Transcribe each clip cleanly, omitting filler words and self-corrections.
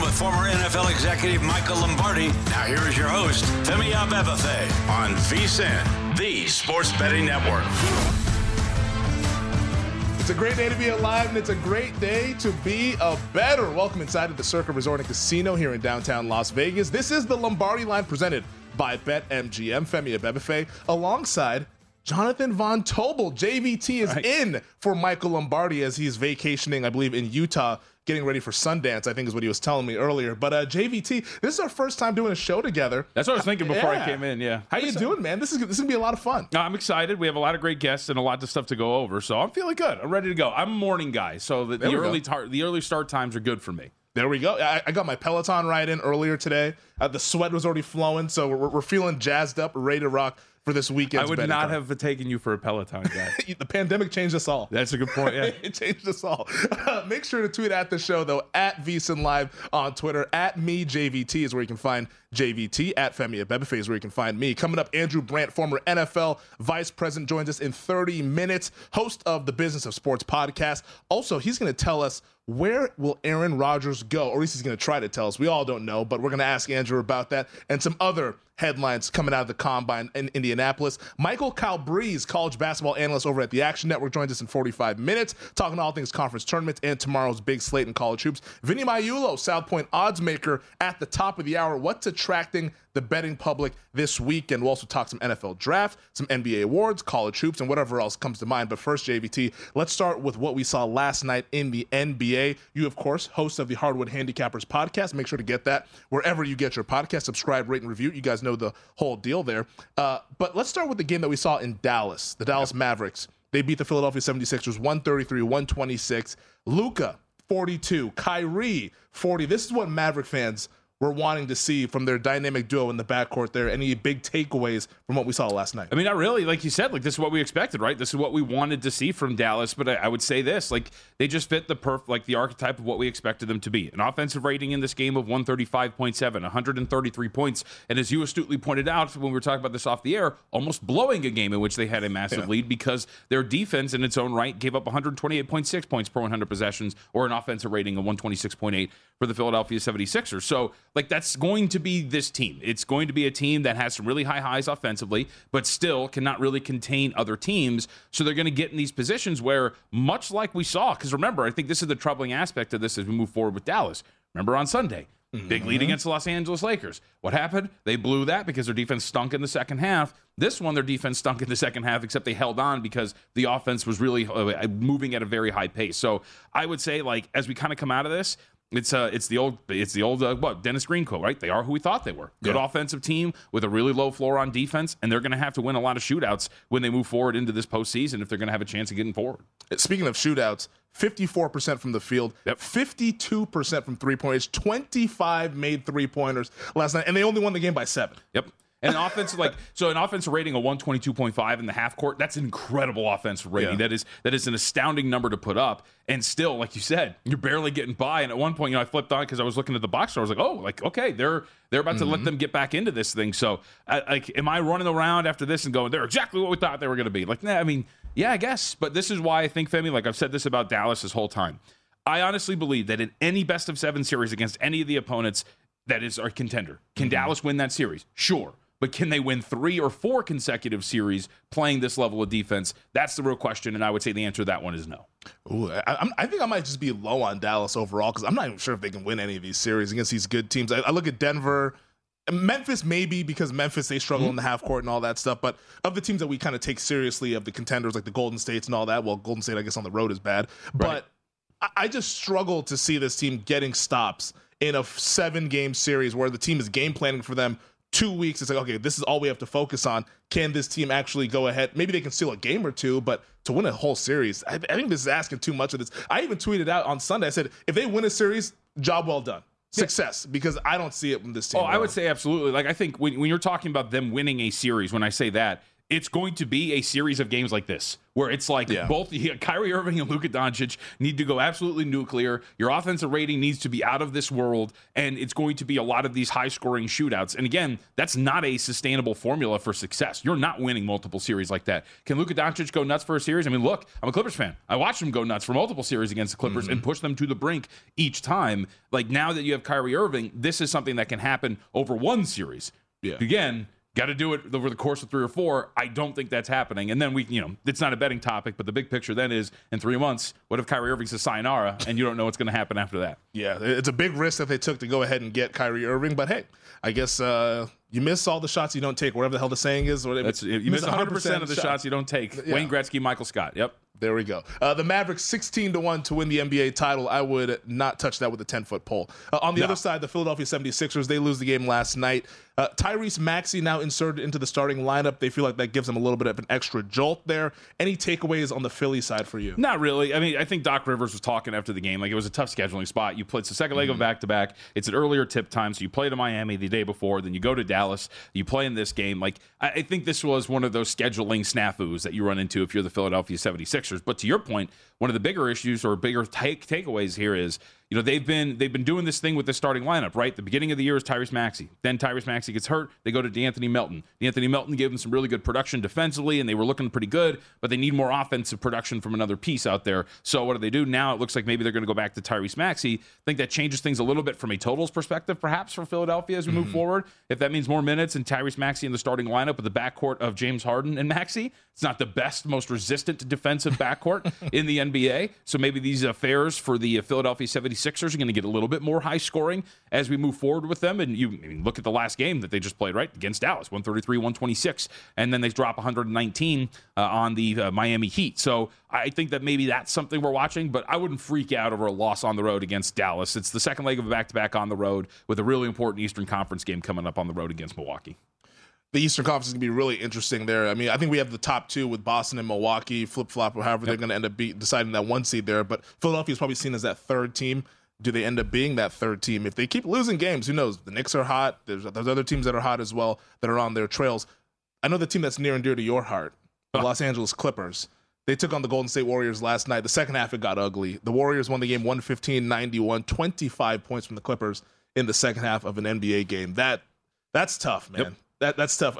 with former NFL executive Michael Lombardi. Now here is your host, Femi Abebefe, on VSiN, the Sports Betting Network. It's a great day to be alive, and it's a great day to be a bettor. Welcome inside of the Circa Resort and Casino here in downtown Las Vegas. This is the Lombardi Line presented by BetMGM. Femi Abebefe alongside Jonathan Von Tobel. JVT is in for Michael Lombardi as he's vacationing, I believe, in Utah, getting ready for Sundance, I think is what he was telling me earlier. But JVT, this is our first time doing a show together. That's what I was thinking before I came in, yeah. How you doing, man? This is going to be a lot of fun. I'm excited. We have a lot of great guests and a lot of stuff to go over, so I'm feeling good. I'm ready to go. I'm a morning guy, so the early start times are good for me. There we go. I got my Peloton ride in earlier today. The sweat was already flowing, so we're feeling jazzed up, ready to rock for this weekend. I would not have taken you for a Peloton guy. The pandemic changed us all. That's a good point, yeah. It changed us all. Make sure to tweet at the show, though, at VSiN Live on Twitter. At me, JVT is where you can find JVT. At Femi Abebefe is where you can find me. Coming up, Andrew Brandt, former NFL vice president, joins us in 30 minutes. Host of the Business of Sports podcast. Also, he's going to tell us where will Aaron Rodgers go, or at least he's going to try to tell us. We all don't know, but we're going to ask Andrew about that and some other headlines coming out of the Combine in Indianapolis. Michael Calabrese, college basketball analyst over at the Action Network, joins us in 45 minutes, talking all things conference tournaments and tomorrow's big slate in college hoops. Vinny Magliulo, South Point odds maker, at the top of the hour. What's attracting the betting public this weekend? We'll also talk some NFL draft, some NBA awards, college hoops, and whatever else comes to mind. But first, JVT, let's start with what we saw last night in the NBA. You, of course, host of the Hardwood Handicappers podcast. Make sure to get that wherever you get your podcast. Subscribe, rate, and review. You guys know the whole deal there. But let's start with the game that we saw in Dallas. The Dallas Mavericks. They beat the Philadelphia 76ers 133-126. Luka, 42. Kyrie, 40. This is what Maverick fans we're wanting to see from their dynamic duo in the backcourt there. Any big takeaways from what we saw last night? I mean, not really. Like you said, this is what we expected, right? This is what we wanted to see from Dallas. But I would say this, they just fit the archetype of what we expected them to be. An offensive rating in this game of 135.7, 133 points. And as you astutely pointed out when we were talking about this off the air, almost blowing a game in which they had a massive lead because their defense in its own right gave up 128.6 points per 100 possessions, or an offensive rating of 126.8 for the Philadelphia 76ers. So, that's going to be this team. It's going to be a team that has some really high highs offensively, but still cannot really contain other teams. So they're going to get in these positions where, much like we saw, because remember, I think this is the troubling aspect of this as we move forward with Dallas. Remember on Sunday, big lead against the Los Angeles Lakers. What happened? They blew that because their defense stunk in the second half. This one, their defense stunk in the second half, except they held on because the offense was really moving at a very high pace. So I would say, as we kind of come out of this, it's the old Dennis Green quote, right? They are who we thought they were. Good offensive team with a really low floor on defense, and they're going to have to win a lot of shootouts when they move forward into this postseason if they're going to have a chance of getting forward. Speaking of shootouts, 54% from the field, 52% from three-pointers, 25 made three-pointers last night, and they only won the game by 7. Yep. And an offensive an offensive rating of 122.5 in the half court, that's an incredible offensive rating. Yeah. That is an astounding number to put up. And still, like you said, you're barely getting by. And at one point, I flipped on because I was looking at the box score. I was like, okay, they're about to let them get back into this thing. So, am I running around after this and going, they're exactly what we thought they were going to be? Yeah, I guess. But this is why I think, Femi, I've said this about Dallas this whole time. I honestly believe that in any best of 7 series against any of the opponents that is our contender, can Dallas win that series? Sure. But can they win 3 or 4 consecutive series playing this level of defense? That's the real question, and I would say the answer to that one is no. Ooh, I think I might just be low on Dallas overall because I'm not even sure if they can win any of these series against these good teams. I look at Denver, Memphis maybe because Memphis, they struggle in the half court and all that stuff. But of the teams that we kind of take seriously, of the contenders like the Golden States and all that, well, Golden State, I guess, on the road is bad. Right. But I just struggle to see this team getting stops in a 7-game series where the team is game planning for them 2 weeks. It's okay, this is all we have to focus on. Can this team actually go ahead? Maybe they can steal a game or two, but to win a whole series, I think this is asking too much of this. I even tweeted out on Sunday, I said, if they win a series, job well done. Success, because I don't see it with this team. I would say absolutely. I think when you're talking about them winning a series, when I say that, it's going to be a series of games like this where it's like both Kyrie Irving and Luka Doncic need to go absolutely nuclear. Your offensive rating needs to be out of this world, and it's going to be a lot of these high-scoring shootouts. And again, that's not a sustainable formula for success. You're not winning multiple series like that. Can Luka Doncic go nuts for a series? I mean, look, I'm a Clippers fan. I watched him go nuts for multiple series against the Clippers and push them to the brink each time. Like, now that you have Kyrie Irving, this is something that can happen over one series. Yeah. Again, got to do it over the course of 3 or 4. I don't think that's happening. And then it's not a betting topic, but the big picture then is in 3 months, what if Kyrie Irving's a sayonara and you don't know what's going to happen after that? Yeah, it's a big risk that they took to go ahead and get Kyrie Irving. But hey, I guess you miss all the shots you don't take, whatever the hell the saying is. You miss 100% of the shots you don't take. Yeah. Wayne Gretzky, Michael Scott. Yep. There we go. The Mavericks 16-1 to win the NBA title. I would not touch that with a 10-foot pole. On the other side, the Philadelphia 76ers, they lose the game last night. Tyrese Maxey now inserted into the starting lineup. They feel like that gives them a little bit of an extra jolt there. Any takeaways on the Philly side for you? Not really. I mean, I think Doc Rivers was talking after the game. Like, it was a tough scheduling spot. You played the second leg of back-to-back. It's an earlier tip time, so you play to Miami the day before. Then you go to Dallas. You play in this game. Like, I think this was one of those scheduling snafus that you run into if you're the Philadelphia 76ers. But to your point, one of the bigger issues or bigger takeaways here is, they've been doing this thing with the starting lineup, right? The beginning of the year is Tyrese Maxey. Then Tyrese Maxey gets hurt. They go to DeAnthony Melton. DeAnthony Melton gave them some really good production defensively, and they were looking pretty good, but they need more offensive production from another piece out there. So what do? Now it looks like maybe they're going to go back to Tyrese Maxey. I think that changes things a little bit from a totals perspective, perhaps, for Philadelphia as we move forward. If that means more minutes and Tyrese Maxey in the starting lineup with the backcourt of James Harden and Maxey, it's not the best, most resistant defensive backcourt in the NBA. So maybe these affairs for the Philadelphia 76ers are going to get a little bit more high scoring as we move forward with them. And you look at the last game that they just played, right, against Dallas, 133-126, and then they drop 119 on the Miami Heat. So I think that maybe that's something we're watching, but I wouldn't freak out over a loss on the road against Dallas. It's the second leg of a back-to-back on the road with a really important Eastern Conference game coming up on the road against Milwaukee. The Eastern Conference is going to be really interesting there. I mean, I think we have the top two with Boston and Milwaukee, flip-flop, or however they're going to end up deciding that one seed there. But Philadelphia is probably seen as that third team. Do they end up being that third team? If they keep losing games, who knows? The Knicks are hot. There's other teams that are hot as well that are on their trails. I know the team that's near and dear to your heart, the Los Angeles Clippers. They took on the Golden State Warriors last night. The second half, it got ugly. The Warriors won the game 115-91, 25 points from the Clippers in the second half of an NBA game. That's tough, man. Yep. That's tough.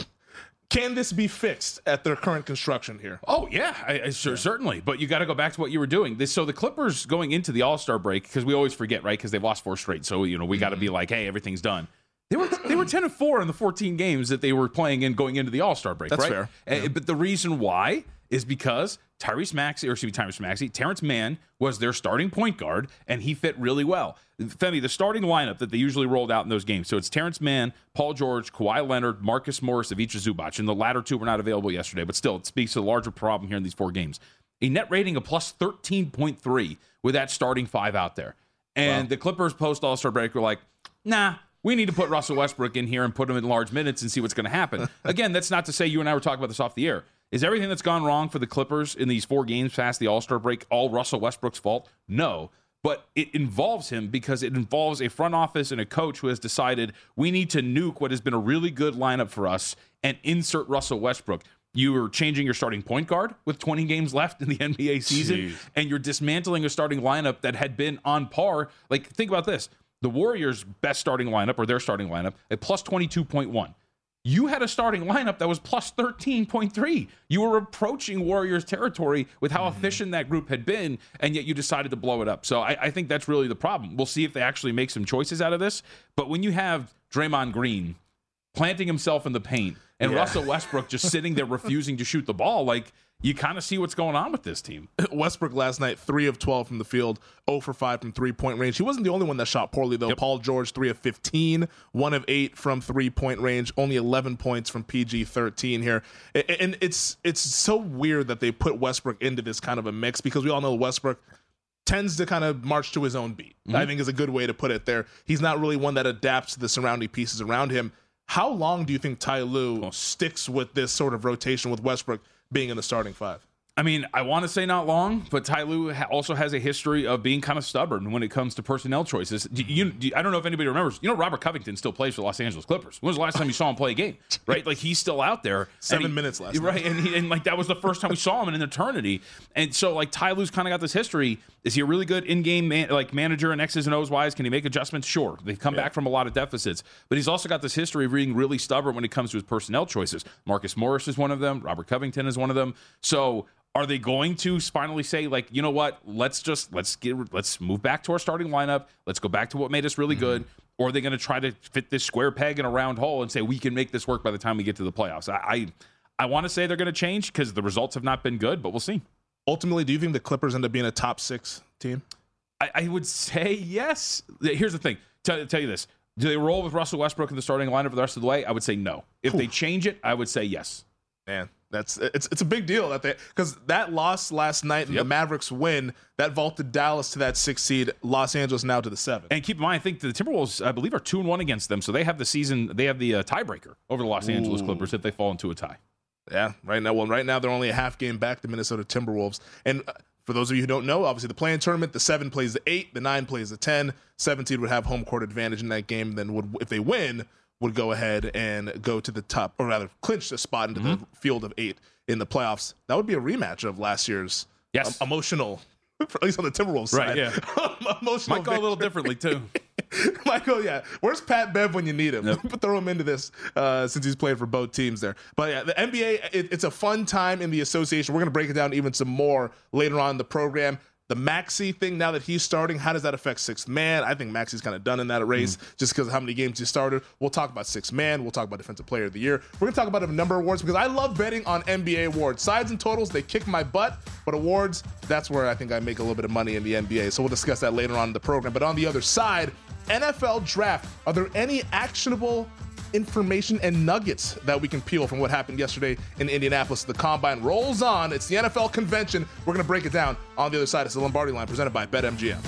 Can this be fixed at their current construction here? Oh, yeah, certainly. But you got to go back to what you were doing. So the Clippers going into the All-Star break, because we always forget, right, because they've lost 4 straight. So, we got to be like, hey, everything's done. They were 10-4 in the 14 games that they were playing in going into the All-Star break, That's right? fair. But the reason why is because Terrence Mann was their starting point guard, and he fit really well. Femi, the starting lineup that they usually rolled out in those games, so it's Terrence Mann, Paul George, Kawhi Leonard, Marcus Morris, Ivica Zubac, and the latter two were not available yesterday, but still, it speaks to the larger problem here in these 4 games. A net rating of plus 13.3 with that starting 5 out there. And the Clippers post-All-Star break were like, nah, we need to put Russell Westbrook in here and put him in large minutes and see what's going to happen. Again, that's not to say you and I were talking about this off the air. Is everything that's gone wrong for the Clippers in these 4 games past the All-Star break all Russell Westbrook's fault? No. But it involves him because it involves a front office and a coach who has decided we need to nuke what has been a really good lineup for us and insert Russell Westbrook. You are changing your starting point guard with 20 games left in the NBA season, and you're dismantling a starting lineup that had been on par. Like, think about this. The Warriors' best starting lineup, or their starting lineup, at plus 22.1. You had a starting lineup that was plus 13.3. You were approaching Warriors territory with how efficient that group had been, and yet you decided to blow it up. So I think that's really the problem. We'll see if they actually make some choices out of this. But when you have Draymond Green planting himself in the paint and Russell Westbrook just sitting there refusing to shoot the ball, like, you kind of see what's going on with this team. Westbrook last night, 3 of 12 from the field, 0 for 5 from three-point range. He wasn't the only one that shot poorly, though. Yep. Paul George, 3 of 15, 1 of 8 from three-point range, only 11 points from PG-13 here. And it's so weird that they put Westbrook into this kind of a mix because we all know Westbrook tends to kind of march to his own beat, I think is a good way to put it there. He's not really one that adapts to the surrounding pieces around him. How long do you think Ty Lue sticks with this sort of rotation with Westbrook being in the starting 5? I mean, I want to say not long, but Ty Lue also has a history of being kind of stubborn when it comes to personnel choices. I don't know if anybody remembers. Robert Covington still plays for the Los Angeles Clippers. When was the last time you saw him play a game? Right, like he's still out there. 7 minutes last right, night. and like that was the first time we saw him in an eternity. And so like Ty Lue's kind of got this history. Is he a really good in-game manager and X's and O's wise? Can he make adjustments? Sure. They've come back from a lot of deficits, but he's also got this history of being really stubborn when it comes to his personnel choices. Marcus Morris is one of them. Robert Covington is one of them. So. Are they going to finally say, like, you know what? Let's move back to our starting lineup. Let's go back to what made us really good. Or are they going to try to fit this square peg in a round hole and say we can make this work by the time we get to the playoffs? I want to say they're going to change because the results have not been good, but we'll see. Ultimately, do you think the Clippers end up being a top 6 team? I would say yes. Here's the thing. Tell you this. Do they roll with Russell Westbrook in the starting lineup the rest of the way? I would say no. If they change it, I would say yes. Man, it's a big deal because that loss last night and the Mavericks win that vaulted Dallas to that 6th seed, Los Angeles now to the 7th. And keep in mind, I think the Timberwolves, I believe, are 2-1 against them, so they have the tiebreaker over the Los Angeles Clippers if they fall into a tie. Yeah, right now they're only a half game back, the Minnesota Timberwolves. And for those of you who don't know, obviously the play-in tournament, the 7 plays the 8, the 9 plays the 10. 7 seed would have home court advantage in that game. Then if they win, would go ahead and go to the top, or rather clinch the spot into the field of 8 in the playoffs. That would be a rematch of last year's emotional, at least on the Timberwolves side. Right, yeah. Emotional might go a little differently, too. Michael, yeah. Where's Pat Bev when you need him? Yep. Throw him into this since he's played for both teams there. But yeah, the NBA, it's a fun time in the association. We're going to break it down even some more later on in the program. The Maxey thing, now that he's starting, how does that affect Sixth Man? I think Maxey's kind of done in that race just because of how many games he started. We'll talk about Sixth Man. We'll talk about Defensive Player of the Year. We're going to talk about a number of awards because I love betting on NBA awards. Sides and totals, they kick my butt, but awards, that's where I think I make a little bit of money in the NBA. So we'll discuss that later on in the program. But on the other side, NFL draft. Are there any actionable information and nuggets that we can peel from what happened yesterday in Indianapolis? The Combine rolls on. It's the NFL convention. We're going to break it down on the other side. It's the Lombardi Line presented by BetMGM.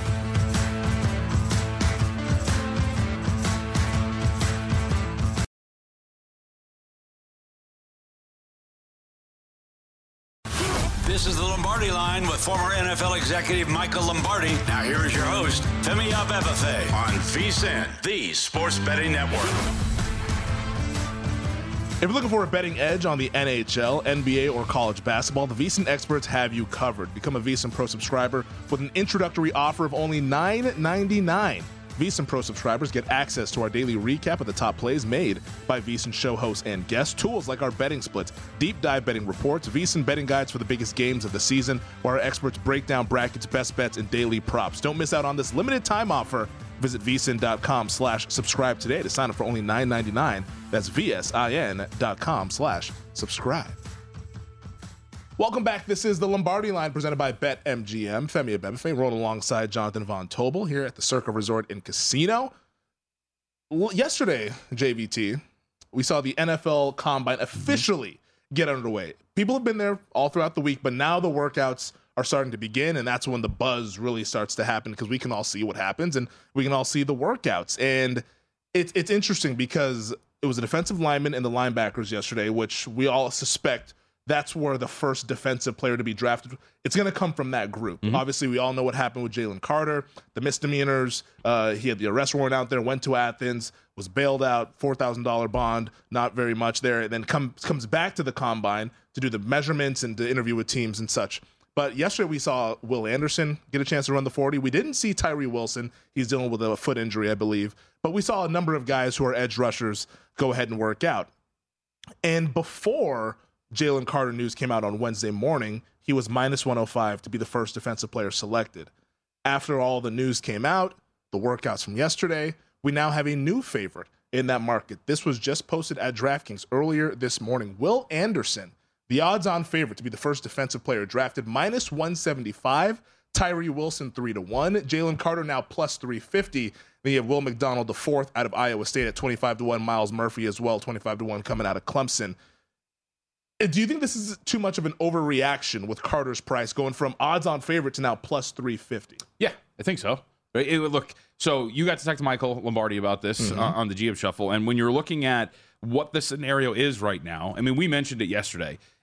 This is the Lombardi Line with former NFL executive Michael Lombardi. Now here is your host, Femi Abebefe, on VSiN, the Sports Betting Network. If you're looking for a betting edge on the NHL, NBA, or college basketball, the VSiN experts have you covered. Become a VSiN Pro subscriber with an introductory offer of only $9.99. VSiN Pro subscribers get access to our daily recap of the top plays made by VSiN show hosts and guests, tools like our betting splits, deep dive betting reports, VSiN betting guides for the biggest games of the season, where our experts break down brackets, best bets, and daily props. Don't miss out on this limited time offer. Visit vsin.com/subscribe today to sign up for only $9.99. That's vsin.com/subscribe. Welcome back. This is the Lombardi Line presented by BetMGM. Femi Abebefe rolling alongside Jonathan Von Tobel here at the Circa Resort and Casino. Yesterday, JVT, we saw the NFL Combine officially get underway. People have been there all throughout the week, but now the workouts are starting to begin, and that's when the buzz really starts to happen because we can all see what happens and we can all see the workouts. And it's interesting because it was a defensive lineman and the linebackers yesterday, which we all suspect that's where the first defensive player to be drafted. It's going to come from that group. Obviously, we all know what happened with Jalen Carter, the misdemeanors. He had the arrest warrant out there, went to Athens, was bailed out, $4,000 bond, not very much there, and then comes back to the Combine to do the measurements and to interview with teams and such. But yesterday we saw Will Anderson get a chance to run the 40. We didn't see Tyree Wilson. He's dealing with a foot injury, I believe. But we saw a number of guys who are edge rushers go ahead and work out. And before Jalen Carter news came out on Wednesday morning, he was minus 105 to be the first defensive player selected. After all the news came out, the workouts from yesterday, we now have a new favorite in that market. This was just posted at DraftKings earlier this morning. Will Anderson, the odds-on favorite to be the first defensive player drafted, minus 175. Tyree Wilson 3-1. Jalen Carter now plus 350. Then you have Will McDonald, the fourth out of Iowa State at 25-1. Myles Murphy as well, 25-1 coming out of Clemson. Do you think this is too much of an overreaction with Carter's price going from odds-on favorite to now plus 350? Yeah, I think so. Look, so you got to talk to Michael Lombardi about this on the GM Shuffle, and when you're looking at what the scenario is right now, I mean, we mentioned it yesterday.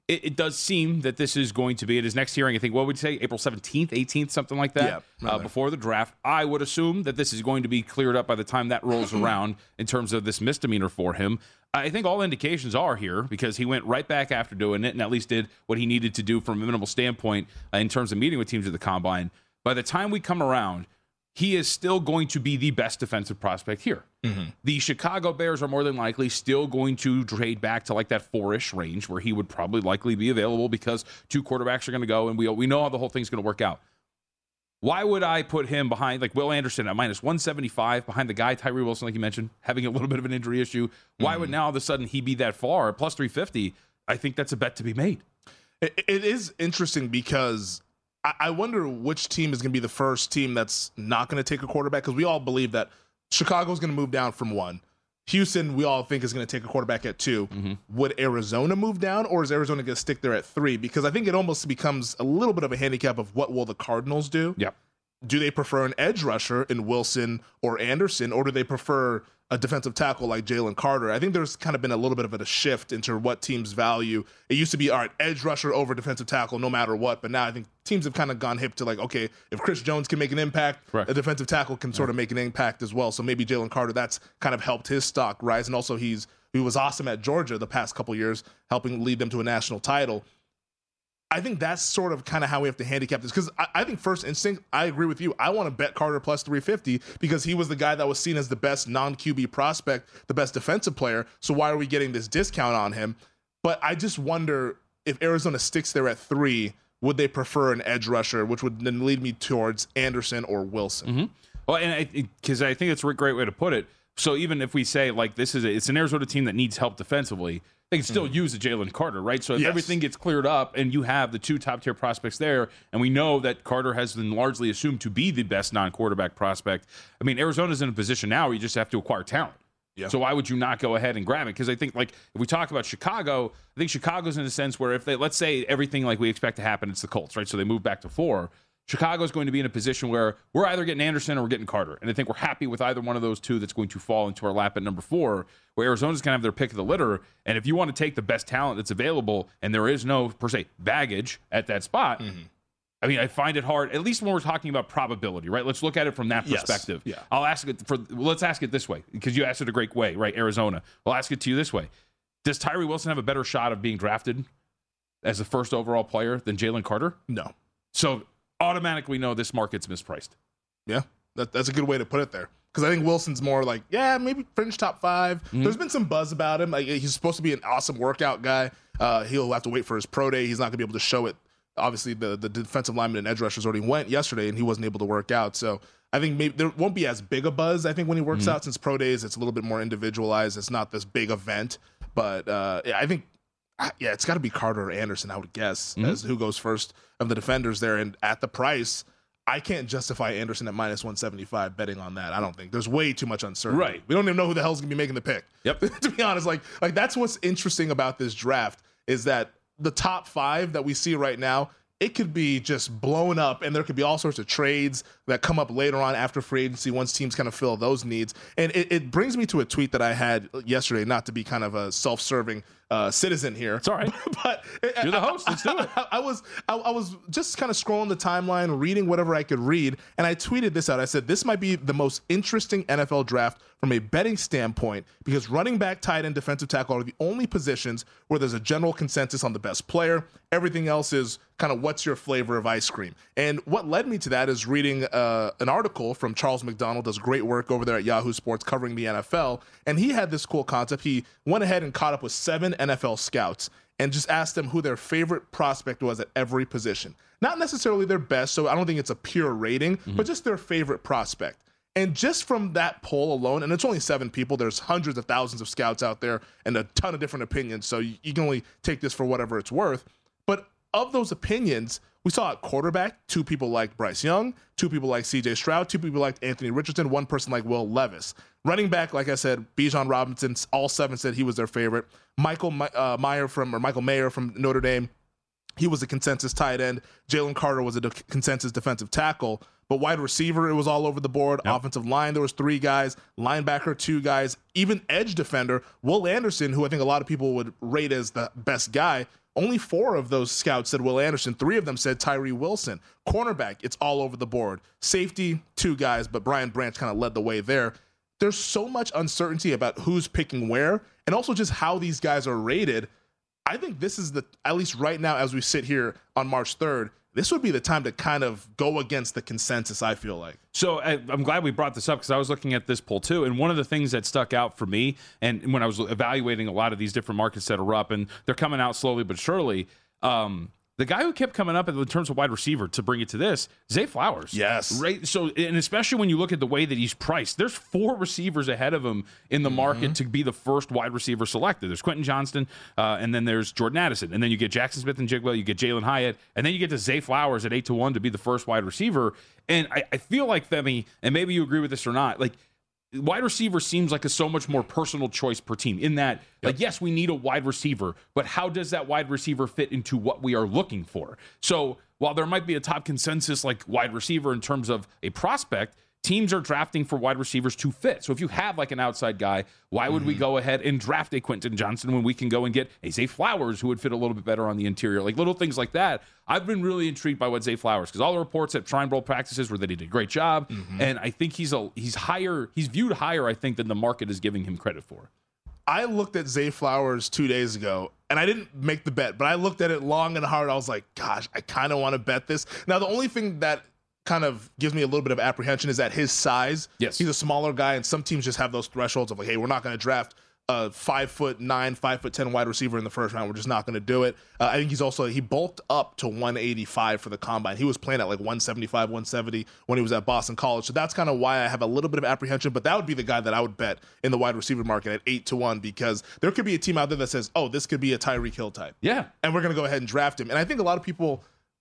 it does seem that this is going to be at his next hearing. I think, what would you say, April 17th, 18th, something like that, before the draft. I would assume that this is going to be cleared up by the time that rolls around in terms of this misdemeanor for him. I think all indications are here because he went right back after doing it and at least did what he needed to do from a minimal standpoint in terms of meeting with teams at the Combine. By the time we come around, he is still going to be the best defensive prospect here. The Chicago Bears are more than likely still going to trade back to like that 4-ish range where he would probably likely be available because 2 quarterbacks are going to go, and we know how the whole thing's going to work out. Why would I put him behind like Will Anderson at minus 175 behind the guy Tyree Wilson, like you mentioned, having a little bit of an injury issue? Why would now all of a sudden he be that far at plus 350? I think that's a bet to be made. It is interesting because I wonder which team is going to be the first team that's not going to take a quarterback, because we all believe that Chicago's going to move down from 1. Houston, we all think, is going to take a quarterback at 2. Would Arizona move down, or is Arizona going to stick there at 3? Because I think it almost becomes a little bit of a handicap of what will the Cardinals do. Yep. Do they prefer an edge rusher in Wilson or Anderson, or do they prefer a defensive tackle like Jalen Carter? I think there's kind of been a little bit of a shift into what teams value. It used to be, all right, edge rusher over defensive tackle no matter what, but now I think teams have kind of gone hip to like, okay, if Chris Jones can make an impact, a defensive tackle can sort of make an impact as well. So maybe Jalen Carter, that's kind of helped his stock rise. And also he was awesome at Georgia the past couple years, helping lead them to a national title. I think that's sort of kind of how we have to handicap this, because I think first instinct, I agree with you. I want to bet Carter plus 350 because he was the guy that was seen as the best non-QB prospect, the best defensive player. So why are we getting this discount on him? But I just wonder if Arizona sticks there at 3, would they prefer an edge rusher, which would then lead me towards Anderson or Wilson? Well, and because I think it's a great way to put it. So even if we say like it's an Arizona team that needs help defensively, they can still use a Jalen Carter, right? So if everything gets cleared up and you have the 2 top-tier prospects there, and we know that Carter has been largely assumed to be the best non-quarterback prospect, I mean, Arizona's in a position now where you just have to acquire talent. So why would you not go ahead and grab it? Because I think, like, if we talk about Chicago, I think Chicago's in a sense where if they, let's say everything like we expect to happen, it's the Colts, right? So they move back to 4. Chicago's going to be in a position where we're either getting Anderson or we're getting Carter. And I think we're happy with either one of those 2 that's going to fall into our lap at number 4, where Arizona's going to have their pick of the litter. And if you want to take the best talent that's available and there is no, per se, baggage at that spot, I mean, I find it hard, at least when we're talking about probability, right? Let's look at it from that perspective. Let's ask it this way, because you asked it a great way, right? Arizona. We'll ask it to you this way. Does Tyree Wilson have a better shot of being drafted as the first overall player than Jalen Carter? No. So automatically know this market's mispriced. Yeah, that's a good way to put it there. Because I think Wilson's more like, maybe fringe top 5. There's been some buzz about him. Like, he's supposed to be an awesome workout guy. He'll have to wait for his pro day. He's not going to be able to show it. Obviously, the defensive lineman and edge rushers already went yesterday, and he wasn't able to work out. So I think maybe there won't be as big a buzz, I think, when he works out, since pro days, it's a little bit more individualized. It's not this big event. But I think, it's got to be Carter or Anderson, I would guess, as who goes first of the defenders there. And at the price, I can't justify Anderson at minus 175 betting on that. I don't think. There's way too much uncertainty. Right. We don't even know who the hell's going to be making the pick. Yep. To be honest, like that's what's interesting about this draft, is that the top 5 that we see right now, it could be just blown up, and there could be all sorts of trades that come up later on after free agency once teams kind of fill those needs. And it brings me to a tweet that I had yesterday, not to be kind of a self-serving citizen here. It's all right. But you're the host. Let's do it. I was just kind of scrolling the timeline, reading whatever I could read, and I tweeted this out. I said, this might be the most interesting NFL draft from a betting standpoint, because running back, tight end, defensive tackle are the only positions where there's a general consensus on the best player. Everything else is kind of what's your flavor of ice cream. And what led me to that is reading an article from Charles McDonald, does great work over there at Yahoo Sports covering the NFL. And he had this cool concept. He went ahead and caught up with 7 NFL scouts and just asked them who their favorite prospect was at every position. Not necessarily their best, so I don't think it's a pure rating, but just their favorite prospect. And just from that poll alone, and it's only 7 people, there's hundreds of thousands of scouts out there and a ton of different opinions, so you can only take this for whatever it's worth. But of those opinions, we saw at quarterback, 2 people liked Bryce Young, 2 people liked C.J. Stroud, 2 people liked Anthony Richardson, 1 person liked Will Levis. Running back, like I said, Bijan Robinson, all 7 said he was their favorite. Michael Mayer from Notre Dame he was a consensus tight end. Jalen Carter was a consensus defensive tackle. But wide receiver, it was all over the board. Yep. Offensive line, there was 3 guys. Linebacker, 2 guys. Even edge defender, Will Anderson, who I think a lot of people would rate as the best guy, only 4 of those scouts said Will Anderson. 3 of them said Tyree Wilson. Cornerback, it's all over the board. Safety, 2 guys, but Brian Branch kind of led the way there. There's so much uncertainty about who's picking where, and also just how these guys are rated. I think this is at least right now as we sit here on March 3rd, this would be the time to kind of go against the consensus, I feel like. So I'm glad we brought this up because I was looking at this poll too. And one of the things that stuck out for me, and when I was evaluating a lot of these different markets that are up, and they're coming out slowly but surely, the guy who kept coming up in terms of wide receiver, to bring it to this, Zay Flowers. Yes. Right. So, and especially when you look at the way that he's priced, there's 4 receivers ahead of him in the market to be the first wide receiver selected. There's Quentin Johnston, and then there's Jordan Addison. And then you get Jackson Smith and Jigba, you get Jalen Hyatt, and then you get to Zay Flowers at 8-1 to be the first wide receiver. And I feel like, Femi, and maybe you agree with this or not, like, wide receiver seems like a so much more personal choice per team in that, like, yes, we need a wide receiver, but how does that wide receiver fit into what we are looking for? So while there might be a top consensus like wide receiver in terms of a prospect, teams are drafting for wide receivers to fit. So if you have like an outside guy, why would we go ahead and draft a Quentin Johnston when we can go and get a Zay Flowers who would fit a little bit better on the interior? Like little things like that. I've been really intrigued by what Zay Flowers, because all the reports at Shrine Bowl practices were that he did a great job. And I think he's viewed higher, I think, than the market is giving him credit for. I looked at Zay Flowers 2 days ago, and I didn't make the bet, but I looked at it long and hard. I was like, gosh, I kind of want to bet this. Now, the only thing that kind of gives me a little bit of apprehension is that his size. Yes. He's a smaller guy, and some teams just have those thresholds of like, hey, we're not going to draft a 5'9", 5'10" wide receiver in the first round. We're just not going to do it. I think he bulked up to 185 for the combine. He was playing at like 175, 170 when he was at Boston College. So that's kind of why I have a little bit of apprehension, but that would be the guy that I would bet in the wide receiver market at 8-1, because there could be a team out there that says, oh, this could be a Tyreek Hill type. Yeah. And we're going to go ahead and draft him. And I think a lot of people,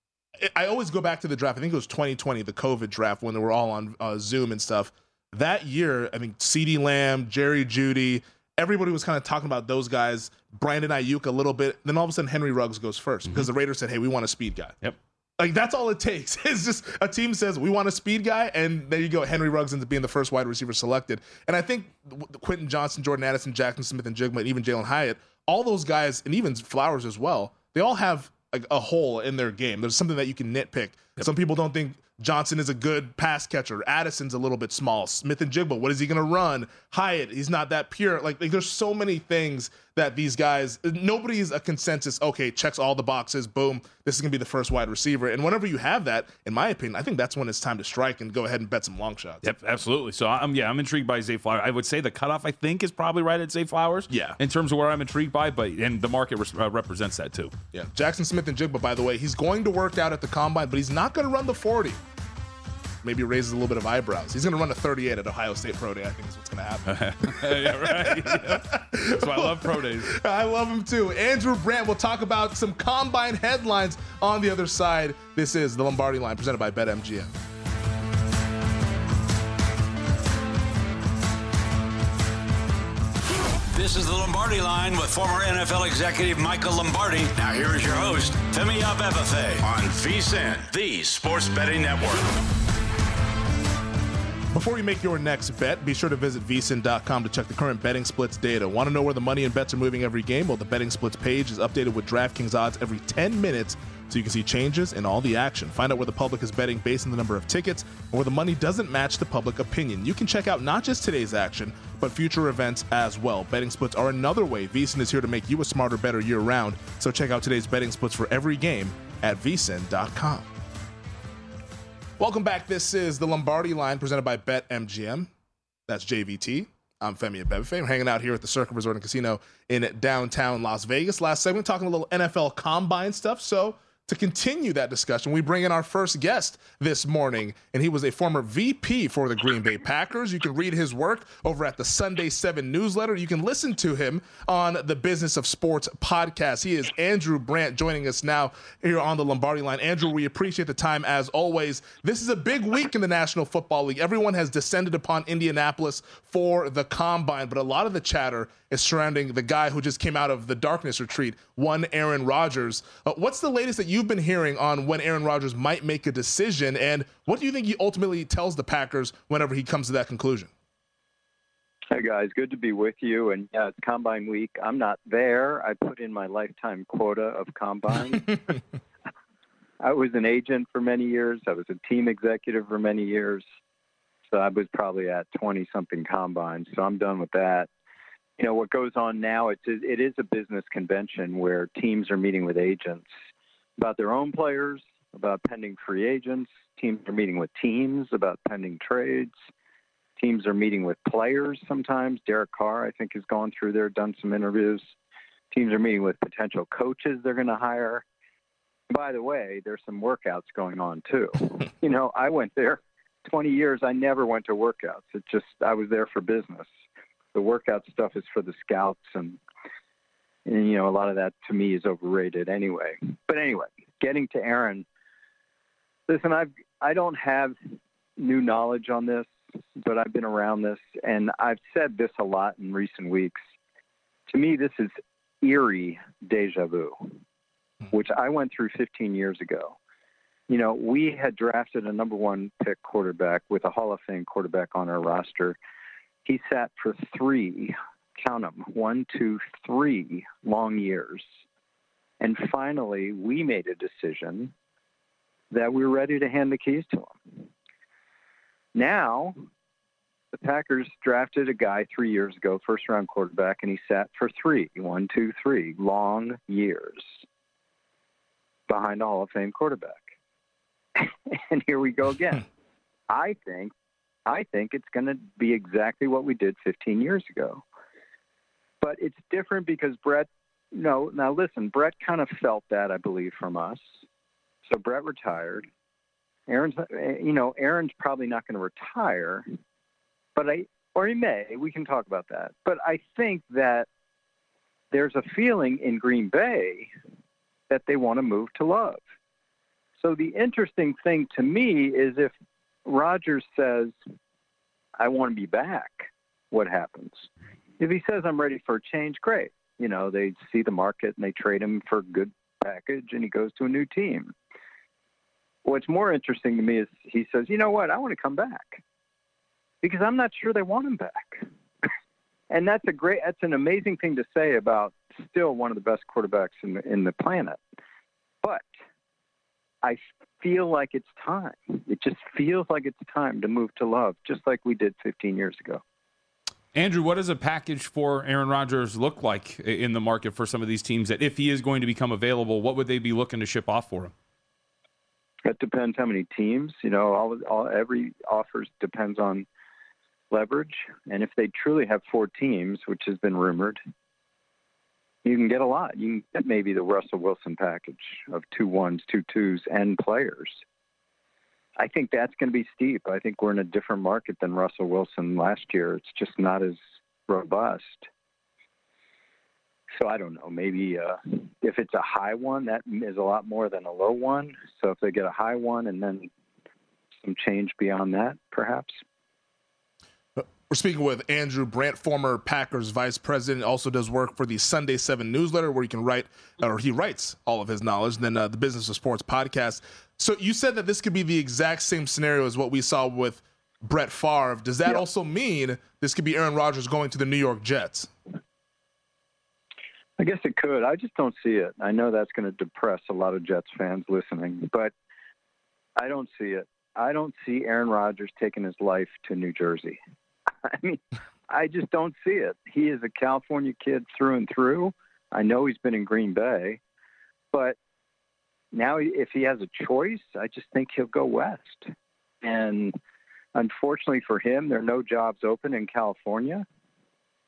I always go back to the draft. I think it was 2020, the COVID draft, when they were all on Zoom and stuff. That year, I mean, CeeDee Lamb, Jerry Jeudy, everybody was kind of talking about those guys. Brandon Ayuk a little bit. Then all of a sudden, Henry Ruggs goes first because the Raiders said, hey, we want a speed guy. Yep. Like, that's all it takes. It's just a team says, we want a speed guy, and there you go. Henry Ruggs ends up being the first wide receiver selected. And I think Quentin Johnston, Jordan Addison, Jackson Smith, and Jigma, and even Jalen Hyatt, all those guys, and even Flowers as well, they all have a hole in their game. There's something that you can nitpick. Yep. Some people don't think Johnson is a good pass catcher. Addison's a little bit small. Smith and Jigba, what is he going to run? Hyatt, he's not that pure. Like there's so many things that these guys, nobody's a consensus, okay, checks all the boxes, boom, this is going to be the first wide receiver. And whenever you have that, in my opinion, I think that's when it's time to strike and go ahead and bet some long shots. Yep, absolutely. So I'm intrigued by Zay Flowers. I would say the cutoff, I think, is probably right at Zay Flowers. Yeah. In terms of where I'm intrigued by, and the market represents that too. Yeah. Jackson Smith and Jigba, by the way, he's going to work out at the combine, but he's not going to run the 40. Maybe raises a little bit of eyebrows. He's going to run a 38 at Ohio State Pro Day. I think is what's going to happen. Yeah, right. Yeah. That's why I love Pro Days. I love him too. Andrew Brandt will talk about some combine headlines on the other side. This is the Lombardi Line presented by BetMGM. This is the Lombardi Line with former NFL executive Michael Lombardi. Now here is your host, Femi Abebefe, on VSiN, the Sports Betting Network. Before you make your next bet, be sure to visit vsin.com to check the current betting splits data. Want to know where the money and bets are moving every game? Well, the betting splits page is updated with DraftKings odds every 10 minutes so you can see changes in all the action. Find out where the public is betting based on the number of tickets and where the money doesn't match the public opinion. You can check out not just today's action, but future events as well. Betting splits are another way VSiN is here to make you a smarter, better year-round. So check out today's betting splits for every game at vsin.com. Welcome back. This is the Lombardi Line presented by BetMGM. That's JVT. I'm Femi Abebefe. We're hanging out here at the Circa Resort and Casino in downtown Las Vegas. Last segment, talking a little NFL Combine stuff. So to continue that discussion, we bring in our first guest this morning, and he was a former VP for the Green Bay Packers. You can read his work over at the Sunday 7 newsletter. You can listen to him on the Business of Sports podcast. He is Andrew Brandt, joining us now here on the Lombardi Line. Andrew, we appreciate the time as always. This is a big week in the National Football League. Everyone has descended upon Indianapolis for the Combine, but a lot of the chatter is surrounding the guy who just came out of the darkness retreat, one Aaron Rodgers. What's the latest that you've been hearing on when Aaron Rodgers might make a decision, and what do you think he ultimately tells the Packers whenever he comes to that conclusion? Hey, guys, good to be with you. And yeah, it's Combine week. I'm not there. I put in my lifetime quota of Combine. I was an agent for many years. I was a team executive for many years. So I was probably at 20-something Combines. So I'm done with that. You know, what goes on now, it is a business convention where teams are meeting with agents about their own players, about pending free agents. Teams are meeting with teams about pending trades. Teams are meeting with players sometimes. Derek Carr, I think, has gone through there, done some interviews. Teams are meeting with potential coaches they're going to hire. By the way, there's some workouts going on, too. You know, I went there 20 years. I never went to workouts. I was there for business. The workout stuff is for the scouts, and you know, a lot of that to me is overrated anyway. But anyway, getting to Aaron, listen, I don't have new knowledge on this, but I've been around this, and I've said this a lot in recent weeks. To me, this is eerie deja vu, which I went through 15 years ago. You know, we had drafted a number 1 pick quarterback with a Hall of Fame quarterback on our roster. He sat for 3, count them, 1, 2, 3 long years. And finally, we made a decision that we were ready to hand the keys to him. Now, the Packers drafted a guy 3 years ago, first-round quarterback, and he sat for 3, 1, 2, 3 long years behind a Hall of Fame quarterback. And here we go again. I think it's going to be exactly what we did 15 years ago. But it's different because Brett kind of felt that, I believe, from us. So Brett retired. Aaron's probably not going to retire, or he may. We can talk about that. But I think that there's a feeling in Green Bay that they want to move to Love. So the interesting thing to me is if Rodgers says, I want to be back, what happens? If he says, I'm ready for a change, great. You know, they see the market and they trade him for a good package and he goes to a new team. What's more interesting to me is he says, you know what, I want to come back because I'm not sure they want him back. And that's an amazing thing to say about still one of the best quarterbacks in the planet. But I feel like it's time. It just feels like it's time to move to Love, just like we did 15 years ago. Andrew, what does a package for Aaron Rodgers look like in the market for some of these teams that if he is going to become available, what would they be looking to ship off for him? It depends how many teams. You know, every offer depends on leverage. And if they truly have 4 teams, which has been rumored, you can get a lot. You can get maybe the Russell Wilson package of 2 1s, 2 2s, and players. I think that's going to be steep. I think we're in a different market than Russell Wilson last year. It's just not as robust. So I don't know. Maybe if it's a high one, that is a lot more than a low one. So if they get a high one and then some change beyond that, perhaps. We're speaking with Andrew Brandt, former Packers vice president, also does work for the Sunday 7 newsletter where you can he writes all of his knowledge, and then the Business of Sports podcast. So you said that this could be the exact same scenario as what we saw with Brett Favre. Does that also mean this could be Aaron Rodgers going to the New York Jets? I guess it could. I just don't see it. I know that's going to depress a lot of Jets fans listening, but I don't see it. I don't see Aaron Rodgers taking his life to New Jersey. I mean, I just don't see it. He is a California kid through and through. I know he's been in Green Bay, but now if he has a choice, I just think he'll go west. And unfortunately for him, there are no jobs open in California,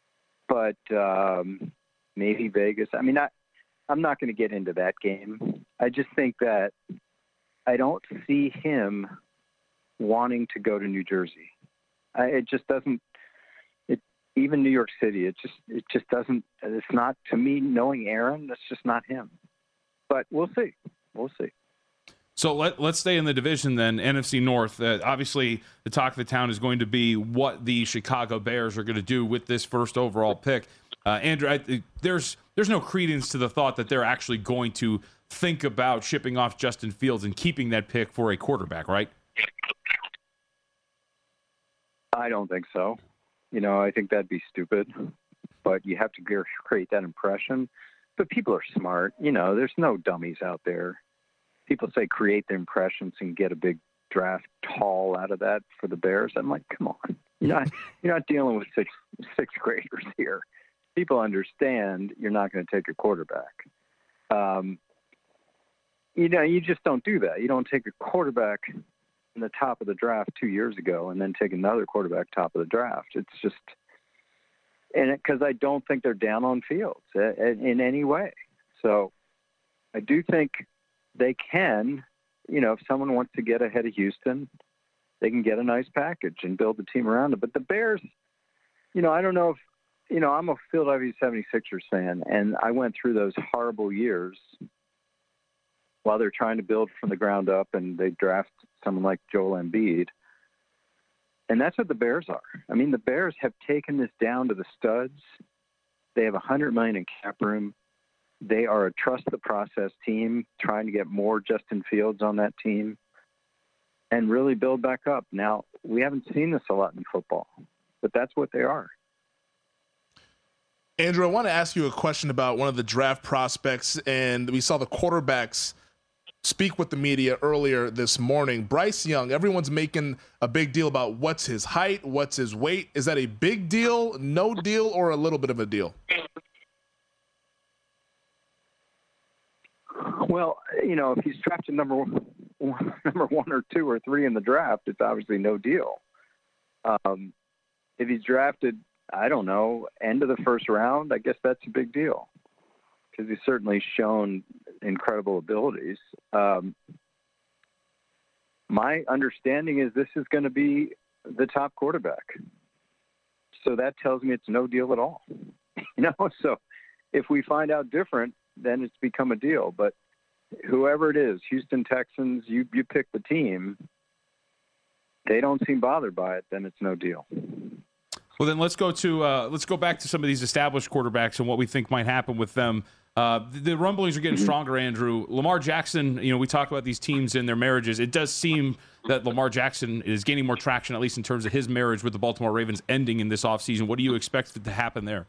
but maybe Vegas. I mean, I'm not going to get into that game. I just think that I don't see him wanting to go to New Jersey. It just doesn't. Even New York City, it just doesn't. It's not, to me, knowing Aaron, that's just not him. But we'll see. We'll see. So let's stay in the division then, NFC North. Obviously, the talk of the town is going to be what the Chicago Bears are going to do with this first overall pick. Andrew, there's no credence to the thought that they're actually going to think about shipping off Justin Fields and keeping that pick for a quarterback, right? I don't think so. I think that'd be stupid. But you have to create that impression. But people are smart. There's no dummies out there. People say create the impressions and get a big draft haul out of that for the Bears. I'm like, come on. You're not dealing with sixth graders here. People understand you're not going to take a quarterback. You just don't do that. You don't take a quarterback in the top of the draft 2 years ago and then take another quarterback top of the draft. It's just, because I don't think they're down on Fields in any way. So I do think they can, if someone wants to get ahead of Houston, they can get a nice package and build the team around it. But the Bears, I don't know if, I'm a Philadelphia 76ers fan, and I went through those horrible years while they're trying to build from the ground up and they draft someone like Joel Embiid. And that's what the Bears are. I mean, the Bears have taken this down to the studs. They have $100 million in cap room. They are a trust the process team, trying to get more Justin Fields on that team and really build back up. Now, we haven't seen this a lot in football, but that's what they are. Andrew, I want to ask you a question about one of the draft prospects, and we saw the quarterbacks speak with the media earlier this morning. Bryce Young, everyone's making a big deal about what's his height, what's his weight. Is that a big deal, no deal, or a little bit of a deal? Well, if he's drafted number one or two or three in the draft, it's obviously no deal. If he's drafted, I don't know, end of the first round, I guess that's a big deal because he's certainly shown incredible abilities. My understanding is this is going to be the top quarterback. So that tells me it's no deal at all. So if we find out different, then it's become a deal. But whoever it is, Houston Texans, you pick the team, they don't seem bothered by it, then it's no deal. Well, then let's go back to some of these established quarterbacks and what we think might happen with them. The rumblings are getting stronger, Andrew. Lamar Jackson, we talk about these teams and their marriages. It does seem that Lamar Jackson is gaining more traction, at least in terms of his marriage with the Baltimore Ravens ending in this offseason. What do you expect to happen there?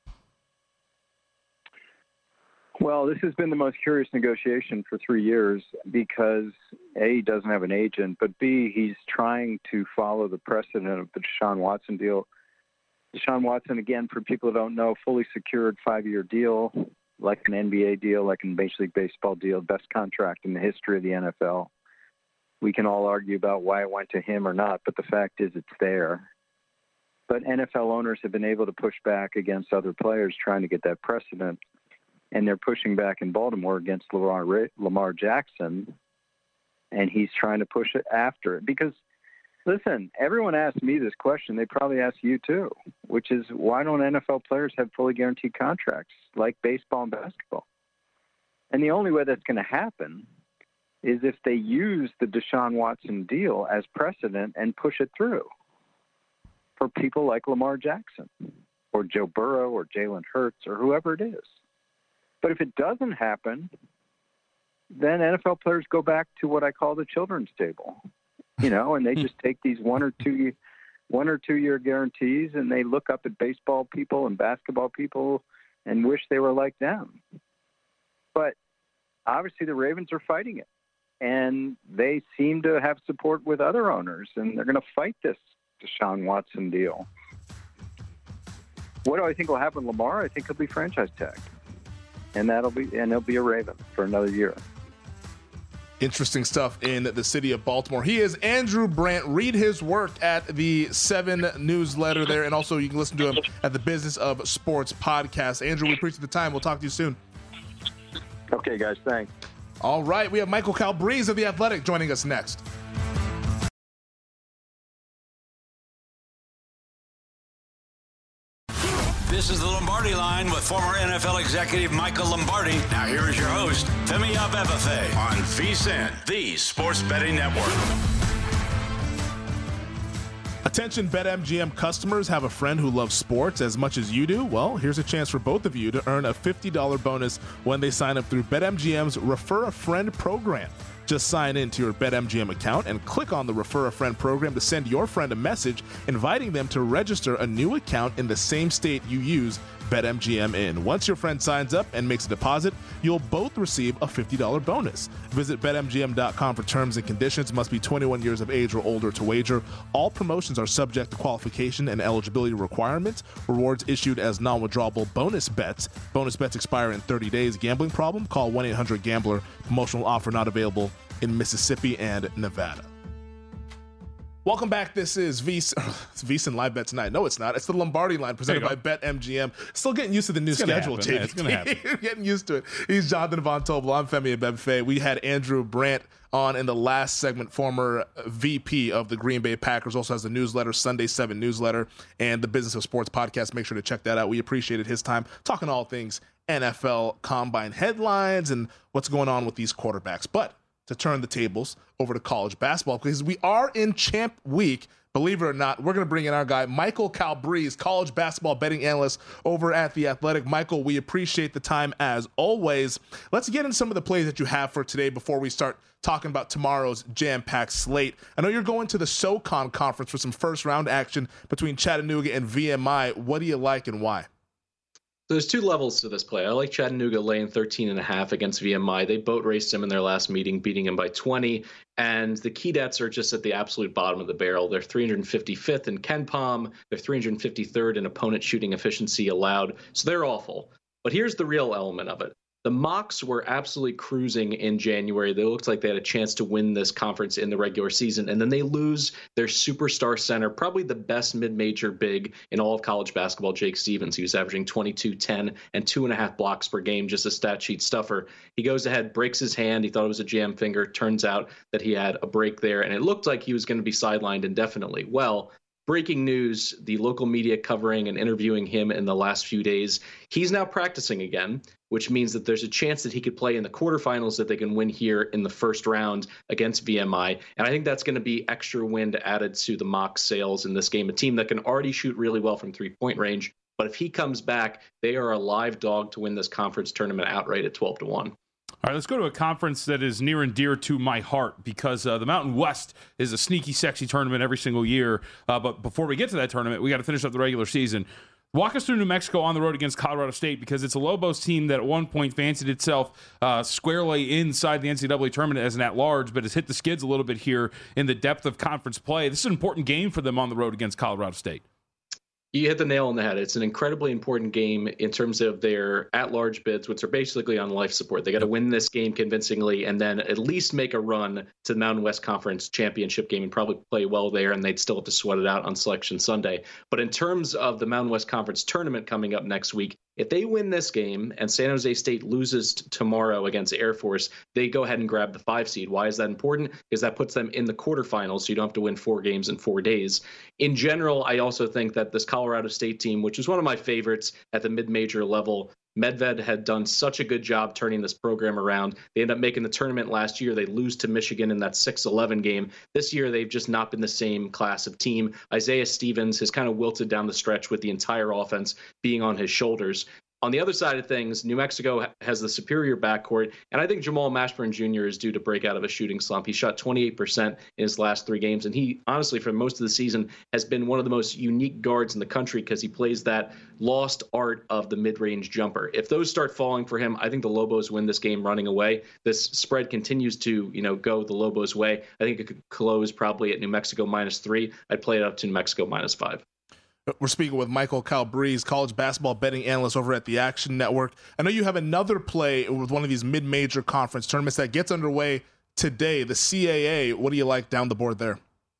Well, this has been the most curious negotiation for 3 years because, A, he doesn't have an agent, but B, he's trying to follow the precedent of the Deshaun Watson deal. Deshaun Watson, again, for people who don't know, fully secured 5-year deal, like an NBA deal, like a Major League Baseball deal, best contract in the history of the NFL. We can all argue about why it went to him or not, but the fact is it's there. But NFL owners have been able to push back against other players trying to get that precedent, and they're pushing back in Baltimore against Lamar Jackson, and he's trying to push it after it. Because, listen, everyone asked me this question. They probably asked you too, which is why don't NFL players have fully guaranteed contracts like baseball and basketball? And the only way that's going to happen is if they use the Deshaun Watson deal as precedent and push it through for people like Lamar Jackson or Joe Burrow or Jalen Hurts or whoever it is. But if it doesn't happen, then NFL players go back to what I call the children's table, and they just take these 1 or 2 year guarantees and they look up at baseball people and basketball people and wish they were like them. But obviously the Ravens are fighting it, and they seem to have support with other owners, and they're going to fight this Deshaun Watson deal. What do I think will happen with Lamar? I think he'll be franchise tagged. And he'll be a Raven for another year. Interesting stuff in the city of Baltimore. He is Andrew Brandt. Read his work at the 7 newsletter there, and also you can listen to him at the Business of Sports podcast. Andrew, we appreciate the time. We'll talk to you soon. Okay, guys. Thanks. All right, we have Michael Calabrese of The Athletic joining us next. This is the Lombardi Line with former NFL executive Michael Lombardi. Now here is your host, Femi Abebefe, on VSiN, the Sports Betting Network. Attention BetMGM customers, have a friend who loves sports as much as you do? Well, here's a chance for both of you to earn a $50 bonus when they sign up through BetMGM's Refer a Friend program. Just sign in to your BetMGM account and click on the Refer a Friend program to send your friend a message inviting them to register a new account in the same state you use BetMGM in. Once your friend signs up and makes a deposit, you'll both receive a $50 bonus. Visit BetMGM.com for terms and conditions. Must be 21 years of age or older to wager. All promotions are subject to qualification and eligibility requirements. Rewards issued as non-withdrawable bonus bets. Bonus bets expire in 30 days. Gambling problem? Call 1-800-GAMBLER. Promotional offer not available in Mississippi and Nevada. Welcome back. This is VSiN Live Bet Tonight. No, it's not. It's the Lombardi Line presented by BetMGM. Still getting used to the new schedule, JVT. It's going to happen. Getting used to it. He's Jonathan Von Tobel. I'm Femi Abebefe. We had Andrew Brandt on in the last segment, former VP of the Green Bay Packers. Also has the newsletter, Sunday 7 newsletter, and the Business of Sports podcast. Make sure to check that out. We appreciated his time talking all things NFL Combine headlines and what's going on with these quarterbacks. But to turn the tables over to college basketball, because we are in Champ Week. Believe it or not, we're going to bring in our guy, Michael Calabrese, college basketball betting analyst over at The Athletic. Michael, we appreciate the time as always. Let's get into some of the plays that you have for today before we start talking about tomorrow's jam-packed slate. I know you're going to the SoCon conference for some first-round action between Chattanooga and VMI. What do you like and why? There's two levels to this play. I like Chattanooga laying 13.5 against VMI. They boat raced him in their last meeting, beating him by 20. And the Keydets are just at the absolute bottom of the barrel. They're 355th in KenPom. They're 353rd in opponent shooting efficiency allowed. So they're awful. But here's the real element of it. The Mocs were absolutely cruising in January. They looked like they had a chance to win this conference in the regular season, and then they lose their superstar center, probably the best mid-major big in all of college basketball, Jake Stevens. He was averaging 22, 10, and 2.5 blocks per game, just a stat sheet stuffer. He goes ahead, breaks his hand. He thought it was a jam finger. Turns out that he had a break there, and it looked like he was going to be sidelined indefinitely. Well, breaking news, the local media covering and interviewing him in the last few days, he's now practicing again, which means that there's a chance that he could play in the quarterfinals that they can win here in the first round against VMI. And I think that's going to be extra wind added to the mock sales in this game, a team that can already shoot really well from three-point range. But if he comes back, they are a live dog to win this conference tournament outright at 12-1. All right, let's go to a conference that is near and dear to my heart because the Mountain West is a sneaky, sexy tournament every single year. But before we get to that tournament, we got to finish up the regular season. Walk us through New Mexico on the road against Colorado State because it's a Lobos team that at one point fancied itself squarely inside the NCAA tournament as an at-large, but has hit the skids a little bit here in the depth of conference play. This is an important game for them on the road against Colorado State. You hit the nail on the head. It's an incredibly important game in terms of their at-large bids, which are basically on life support. They got to win this game convincingly and then at least make a run to the Mountain West Conference championship game and probably play well there, and they'd still have to sweat it out on Selection Sunday. But in terms of the Mountain West Conference tournament coming up next week, if they win this game and San Jose State loses tomorrow against Air Force, they go ahead and grab the 5 seed. Why is that important? Because that puts them in the quarterfinals, so you don't have to win 4 games in 4 days. In general, I also think that this Colorado State team, which is one of my favorites at the mid-major level, Medved had done such a good job turning this program around. They ended up making the tournament last year. They lose to Michigan in that 6-11 game. This year, they've just not been the same class of team. Isaiah Stevens has kind of wilted down the stretch with the entire offense being on his shoulders. On the other side of things, New Mexico has the superior backcourt, and I think Jamal Mashburn Jr. is due to break out of a shooting slump. He shot 28% in his last 3 games, and he, honestly, for most of the season, has been one of the most unique guards in the country because he plays that lost art of the mid-range jumper. If those start falling for him, I think the Lobos win this game running away. This spread continues to, go the Lobos' way. I think it could close probably at New Mexico -3. I'd play it up to New Mexico -5. We're speaking with Michael Calabrese, college basketball betting analyst over at the Action Network. I know you have another play with one of these mid-major conference tournaments that gets underway today, the CAA. What do you like down the board there?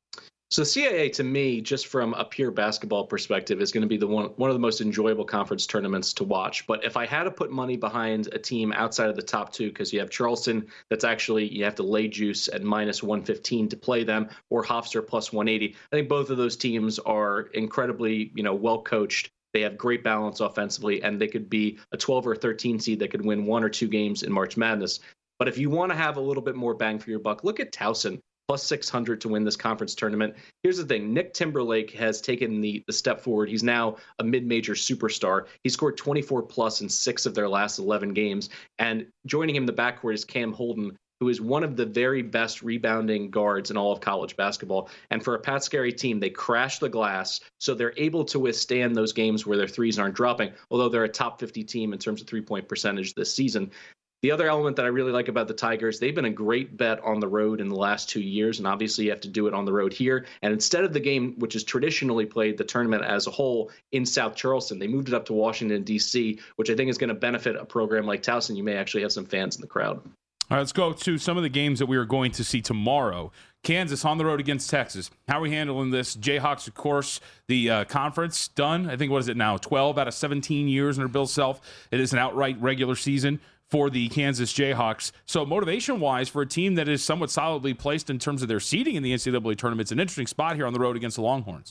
So CAA, to me, just from a pure basketball perspective, is going to be one of the most enjoyable conference tournaments to watch. But if I had to put money behind a team outside of the top two, because you have Charleston, that's actually, you have to lay juice at -115 to play them, or Hofstra +180. I think both of those teams are incredibly, well coached. They have great balance offensively, and they could be a 12 or 13 seed that could win 1 or 2 games in March Madness. But if you want to have a little bit more bang for your buck, look at Towson. +600 to win this conference tournament. Here's the thing. Nick Timberlake has taken the step forward. He's now a mid-major superstar. He scored 24+ in 6 of their last 11 games. And joining him in the backcourt is Cam Holden, who is one of the very best rebounding guards in all of college basketball. And for a Pat Scarry team, they crash the glass, so they're able to withstand those games where their threes aren't dropping, although they're a top 50 team in terms of three-point percentage this season. The other element that I really like about the Tigers, they've been a great bet on the road in the last 2 years, and obviously you have to do it on the road here. And instead of the game, which is traditionally played, the tournament as a whole, in South Charleston, they moved it up to Washington, D.C., which I think is going to benefit a program like Towson. You may actually have some fans in the crowd. All right, let's go to some of the games that we are going to see tomorrow. Kansas on the road against Texas. How are we handling this? Jayhawks, of course, the conference done. I think, what is it now? 12 out of 17 years under Bill Self. It is an outright regular season for the Kansas Jayhawks. So motivation-wise, for a team that is somewhat solidly placed in terms of their seeding in the NCAA tournament, it's an interesting spot here on the road against the Longhorns.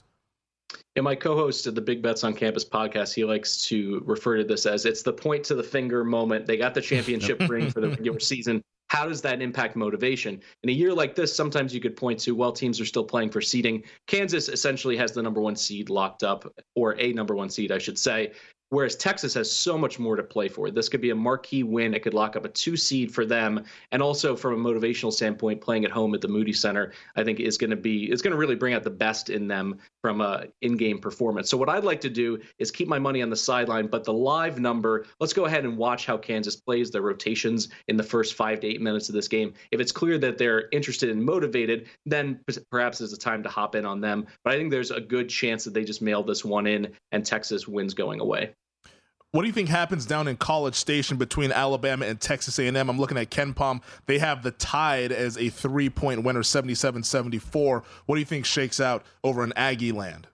And my co-host of the Big Bets on Campus podcast, he likes to refer to this as it's the point to the finger moment. They got the championship ring for the regular season. How does that impact motivation? In a year like this, sometimes you could point to, well, teams are still playing for seeding. Kansas essentially has the number 1 seed locked up, or a number 1 seed, I should say. Whereas Texas has so much more to play for. This could be a marquee win. It could lock up a 2 seed for them. And also from a motivational standpoint, playing at home at the Moody Center, I think it's going to really bring out the best in them from a in-game performance. So what I'd like to do is keep my money on the sideline, but the live number, let's go ahead and watch how Kansas plays their rotations in the first 5 to 8 minutes of this game. If it's clear that they're interested and motivated, then perhaps it's a time to hop in on them. But I think there's a good chance that they just mail this one in and Texas wins going away. What do you think happens down in College Station between Alabama and Texas A&M? I'm looking at KenPom. They have the Tide as a 3-point winner, 77-74. What do you think shakes out over in Aggie land?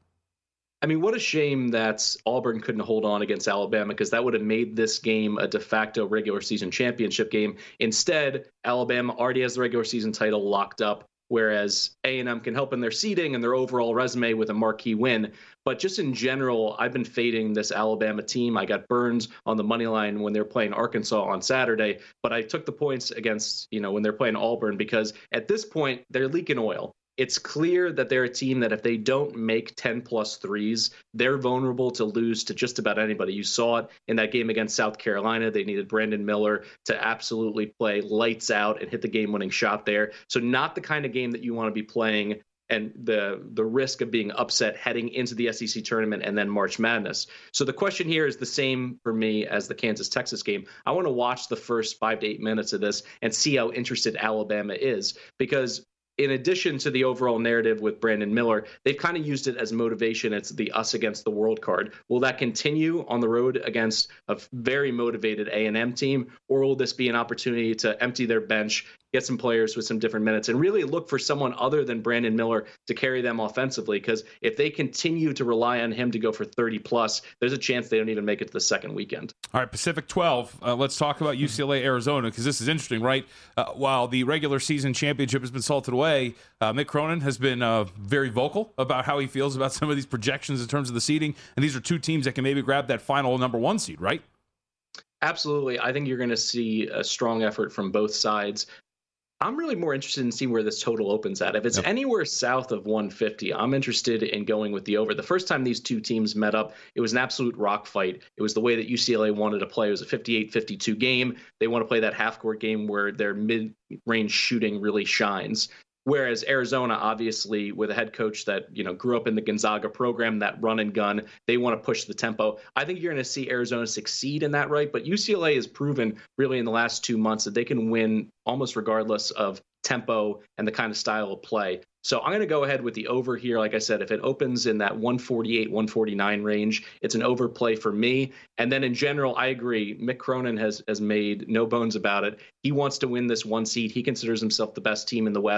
I mean, what a shame that Auburn couldn't hold on against Alabama, because that would have made this game a de facto regular season championship game. Instead, Alabama already has the regular season title locked up, whereas A&M can help in their seeding and their overall resume with a marquee win. But just in general, I've been fading this Alabama team. I got Burns on the money line when they're playing Arkansas on Saturday, but I took the points against, when they're playing Auburn, because at this point, they're leaking oil. It's clear that they're a team that if they don't make 10+ threes, they're vulnerable to lose to just about anybody. You saw it in that game against South Carolina. They needed Brandon Miller to absolutely play lights out and hit the game-winning shot there. So not the kind of game that you want to be playing, and the risk of being upset heading into the SEC tournament and then March Madness. So the question here is the same for me as the Kansas-Texas game. I want to watch the first 5 to 8 minutes of this and see how interested Alabama is, because in addition to the overall narrative with Brandon Miller, they've kind of used it as motivation. It's the us against the world card. Will that continue on the road against a very motivated A&M team, or will this be an opportunity to empty their bench, get some players with some different minutes, and really look for someone other than Brandon Miller to carry them offensively? Because if they continue to rely on him to go for 30+, there's a chance they don't even make it to the second weekend. All right, Pacific 12. Let's talk about UCLA, Arizona, because this is interesting, right? While the regular season championship has been salted away, Mick Cronin has been very vocal about how he feels about some of these projections in terms of the seeding, and these are two teams that can maybe grab that final number 1 seed, right? Absolutely. I think you're going to see a strong effort from both sides. I'm really more interested in seeing where this total opens at. If it's anywhere south of 150, I'm interested in going with the over. The first time these two teams met up, it was an absolute rock fight. It was the way that UCLA wanted to play. It was a 58-52 game. They want to play that half-court game where their mid-range shooting really shines. Whereas Arizona, obviously, with a head coach that, grew up in the Gonzaga program, that run and gun, they want to push the tempo. I think you're going to see Arizona succeed in that, right? But UCLA has proven really in the last 2 months that they can win almost regardless of tempo and the kind of style of play. So I'm going to go ahead with the over here. Like I said, if it opens in that 148, 149 range, it's an overplay for me. And then in general, I agree. Mick Cronin has made no bones about it. He wants to win this 1 seed. He considers himself the best team in the West.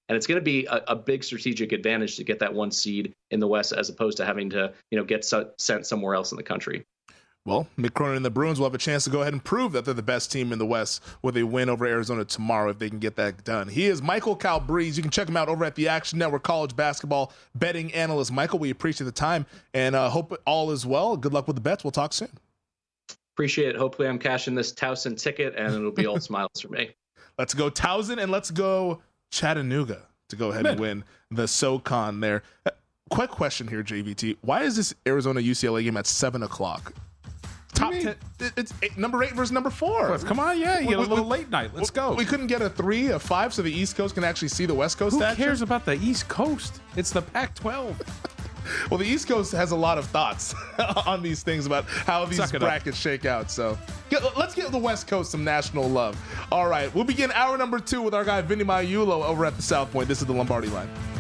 And it's going to be a big strategic advantage to get that 1 seed in the West as opposed to having to, get sent somewhere else in the country. Well, Mick Cronin and the Bruins will have a chance to go ahead and prove that they're the best team in the West with a win over Arizona tomorrow if they can get that done. He is Michael Calabrese. You can check him out over at the Action Network college basketball betting analyst. Michael, we appreciate the time and hope all is well. Good luck with the bets. We'll talk soon. Appreciate it. Hopefully I'm cashing this Towson ticket and it'll be all smiles for me. Let's go Towson and let's go Chattanooga to go ahead and win the SoCon there. Quick question here, JVT. Why is this Arizona UCLA game at 7:00? Top 10. It's number 8 versus number 4. Come on, yeah. You get a little late night. Let's go. We couldn't get a 3, a 5, so the East Coast can actually see the West Coast Who action? cares about the East Coast? It's the Pac-12. Well, the East Coast has a lot of thoughts on these things about how these brackets shake out. So let's give the West Coast some national love. All right, we'll begin hour number 2 with our guy Vinny Maiulo over at the South Point. This is the Lombardi Line.